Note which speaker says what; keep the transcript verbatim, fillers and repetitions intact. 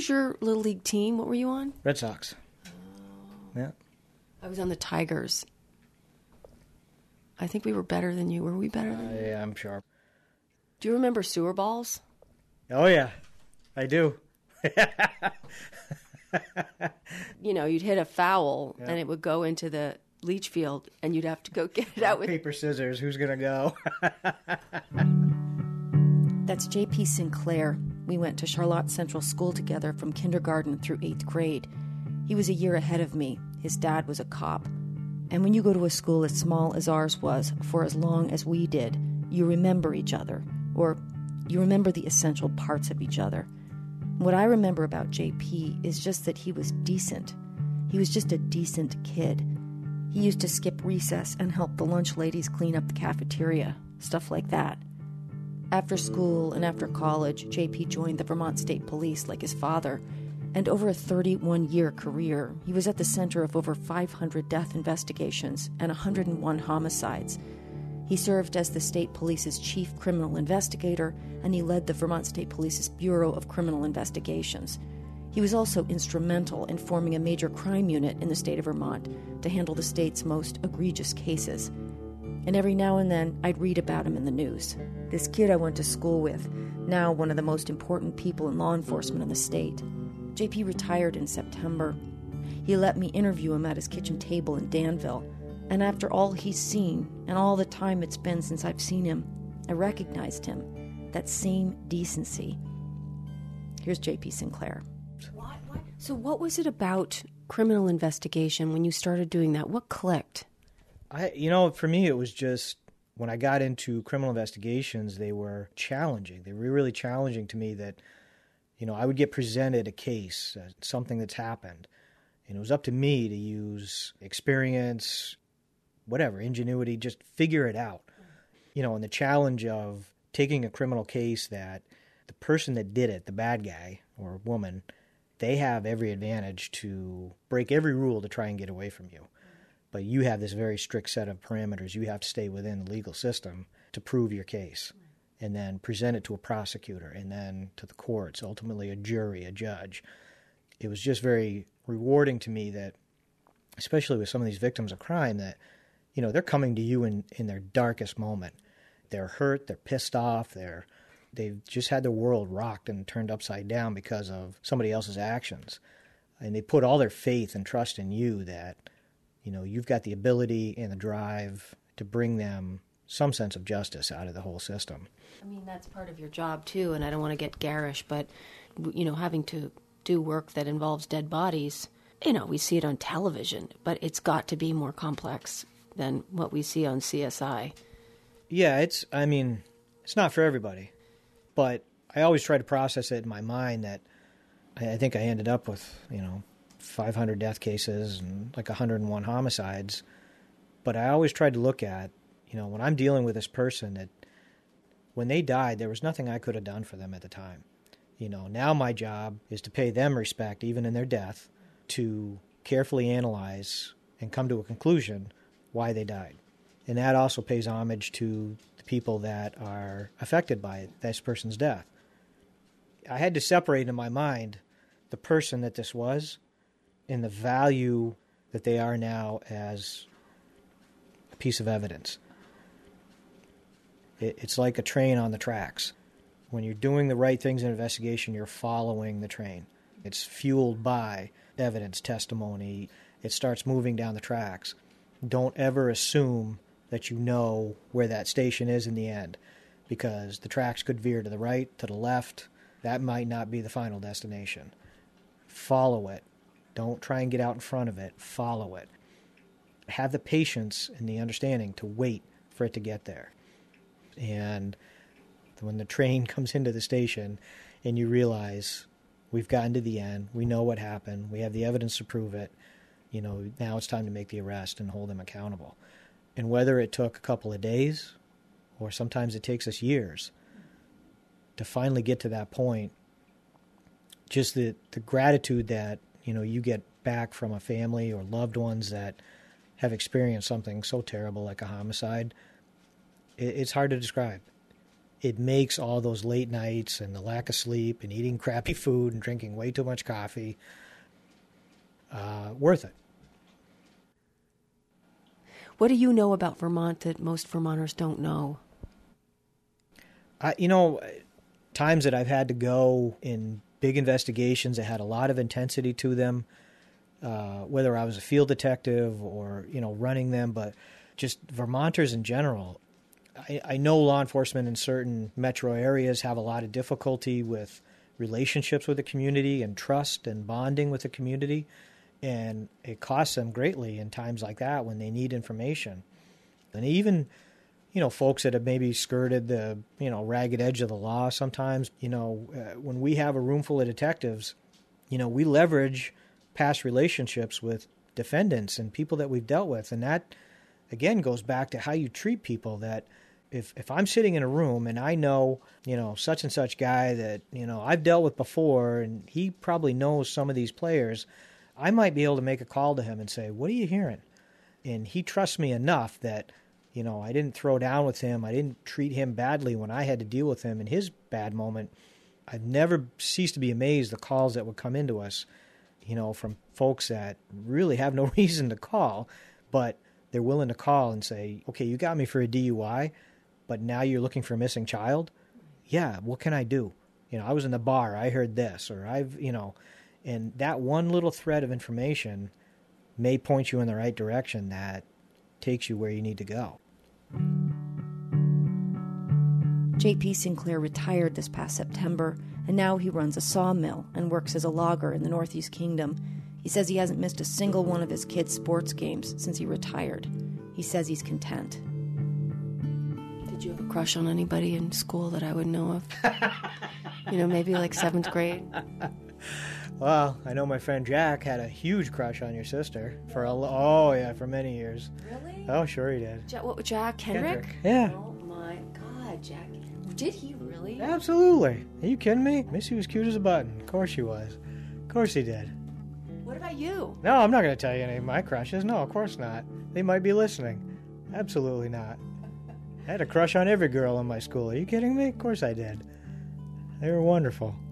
Speaker 1: was your Little League team? What were you on?
Speaker 2: Red Sox.
Speaker 1: Oh.
Speaker 2: Yeah.
Speaker 1: I was on the Tigers. I think we were better than you. Were we better than
Speaker 2: uh,
Speaker 1: you?
Speaker 2: Yeah, I'm sure.
Speaker 1: Do you remember sewer balls?
Speaker 2: Oh, yeah. I do.
Speaker 1: You know, you'd hit a foul,
Speaker 2: yeah.
Speaker 1: and it would go into the leach field, and you'd have to go get it out with...
Speaker 2: Paper, scissors. Who's going to go?
Speaker 3: That's J P Sinclair. We went to Charlotte Central School together from kindergarten through eighth grade. He was a year ahead of me. His dad was a cop. And when you go to a school as small as ours was for as long as we did, you remember each other, or you remember the essential parts of each other. What I remember about J P is just that he was decent. He was just a decent kid. He used to skip recess and help the lunch ladies clean up the cafeteria, stuff like that. After school and after college, J P joined the Vermont State Police like his father, and over a thirty-one-year career, he was at the center of over five hundred death investigations and one hundred one homicides. He served as the state police's chief criminal investigator, and he led the Vermont State Police's Bureau of Criminal Investigations. He was also instrumental in forming a major crime unit in the state of Vermont to handle the state's most egregious cases. And every now and then, I'd read about him in the news. This kid I went to school with, now one of the most important people in law enforcement in the state. J P retired in September. He let me interview him at his kitchen table in Danville. And after all he's seen, and all the time it's been since I've seen him, I recognized him. That same decency. Here's J P Sinclair.
Speaker 1: What, what? So what was it about criminal investigation when you started doing that? What clicked?
Speaker 2: I, you know, for me, it was just when I got into criminal investigations, they were challenging. They were really challenging to me that, you know, I would get presented a case, uh, something that's happened, and it was up to me to use experience, whatever, ingenuity, just figure it out. You know, and the challenge of taking a criminal case that the person that did it, the bad guy or woman, they have every advantage to break every rule to try and get away from you. But you have this very strict set of parameters. You have to stay within the legal system to prove your case and then present it to a prosecutor and then to the courts, ultimately a jury, a judge. It was just very rewarding to me that, especially with some of these victims of crime, that, you know, they're coming to you in, in their darkest moment. They're hurt, they're pissed off, they're, they've just had their world rocked and turned upside down because of somebody else's actions. And they put all their faith and trust in you that, you know, you've got the ability and the drive to bring them some sense of justice out of the whole system.
Speaker 1: I mean, that's part of your job, too, and I don't want to get garish, but, you know, having to do work that involves dead bodies, you know, we see it on television, but it's got to be more complex than what we see on C S I.
Speaker 2: Yeah, it's, I mean, it's not for everybody, but I always try to process it in my mind that I think I ended up with, you know, five hundred death cases and like one hundred one homicides. But I always tried to look at, you know, when I'm dealing with this person, that when they died, there was nothing I could have done for them at the time. You know, now my job is to pay them respect, even in their death, to carefully analyze and come to a conclusion why they died. And that also pays homage to the people that are affected by this person's death. I had to separate in my mind the person that this was and the value that they are now as a piece of evidence. It, it's like a train on the tracks. When you're doing the right things in an investigation, you're following the train. It's fueled by evidence, testimony. It starts moving down the tracks. Don't ever assume that you know where that station is in the end, because the tracks could veer to the right, to the left. That might not be the final destination. Follow it. Don't try and get out in front of it. Follow it. Have the patience and the understanding to wait for it to get there. And when the train comes into the station and you realize we've gotten to the end, we know what happened, we have the evidence to prove it, you know, now it's time to make the arrest and hold them accountable. And whether it took a couple of days or sometimes it takes us years to finally get to that point, just the, the gratitude that, you know, you get back from a family or loved ones that have experienced something so terrible like a homicide, it, it's hard to describe. it makes all those late nights and the lack of sleep and eating crappy food and drinking way too much coffee uh, worth it.
Speaker 1: What do you know about Vermont that most Vermonters don't know?
Speaker 2: I, you know, times that I've had to go in big investigations that had a lot of intensity to them, uh, whether I was a field detective or, you know, running them, but just Vermonters in general. I, I know law enforcement in certain metro areas have a lot of difficulty with relationships with the community and trust and bonding with the community. And it costs them greatly in times like that when they need information. And even, you know, folks that have maybe skirted the, you know, ragged edge of the law sometimes, you know, uh, when we have a room full of detectives, you know, we leverage past relationships with defendants and people that we've dealt with. And that, again, goes back to how you treat people. That if, if I'm sitting in a room and I know, you know, such and such guy that, you know, I've dealt with before and he probably knows some of these players, I might be able to make a call to him and say, what are you hearing? And he trusts me enough that, you know, I didn't throw down with him. I didn't treat him badly when I had to deal with him in his bad moment. I've never ceased to be amazed the calls that would come into us, you know, from folks that really have no reason to call, but they're willing to call and say, okay, you got me for a D U I, but now you're looking for a missing child? Yeah, what can I do? You know, I was in the bar, I heard this, or I've, you know... And that one little thread of information may point you in the right direction that takes you where you need to go.
Speaker 3: J P Sinclair retired this past September, and now he runs a sawmill and works as a logger in the Northeast Kingdom. He says he hasn't missed a single one of his kids' sports games since he retired. He says he's content.
Speaker 1: Did you have a crush on anybody in school that I would know of? You know, maybe like seventh grade?
Speaker 2: Well, I know my friend Jack had a huge crush on your sister for a oh yeah for many years.
Speaker 1: Really?
Speaker 2: Oh, sure he did.
Speaker 1: Ja- what, Jack Kendrick?
Speaker 2: Kendrick. Yeah.
Speaker 1: Oh my God, Jack! Did he really?
Speaker 2: Absolutely. Are you kidding me? Missy was cute as a button. Of course she was. Of course he did.
Speaker 1: What about you?
Speaker 2: No, I'm not going to tell you any of my crushes. No, of course not. They might be listening. Absolutely not. I had a crush on every girl in my school. Are you kidding me? Of course I did. They were wonderful.